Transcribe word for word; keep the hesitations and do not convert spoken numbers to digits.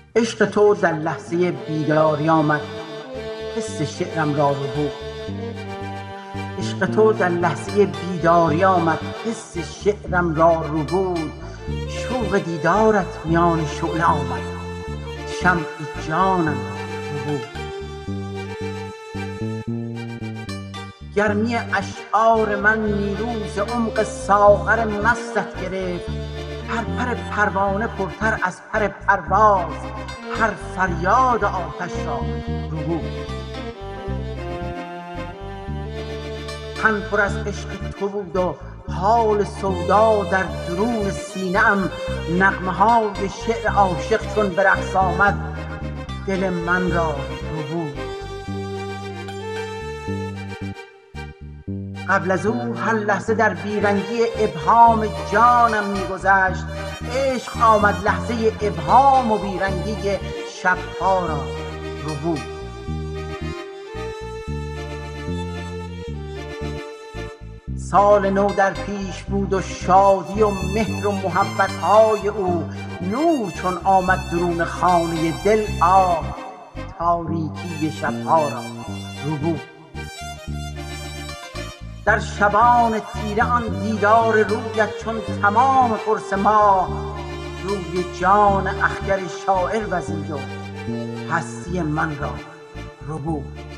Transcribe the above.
عشق تو در لحظه بیداری آمد، حس شعرم را ربود. عشق تو در لحظه بیداری آمد، حس شعرم را ربود. شوق دیدارت میان شعله آمد، شمع جانم را ربود. گرمی اشعار من نیروز عمق ساغر مستت گرفت. پر پر پروانه پرتر از پر پرواز، هر فریاد آتش را ربود. تن پر از عشق تو بود و حال سودا در درون سینه ام. نغمه های شعر عاشق چون به رقص آمد، دل من را ربود. قبل از او هر لحظه در بیرنگی ابهام جانم میگذشت. عشق آمد لحظه ابهام و بیرنگی شبها را ربود. سال نو در پیش بود و شادی و مهر و محبتهای او. نور چون آمد درون خانه دل، آه تاریکی شبها را ربود. در شبان تیره آن دیدار رویت چون تمام قرص ماه، روی جان اخگر شاعر وزید و هستی من را ربود.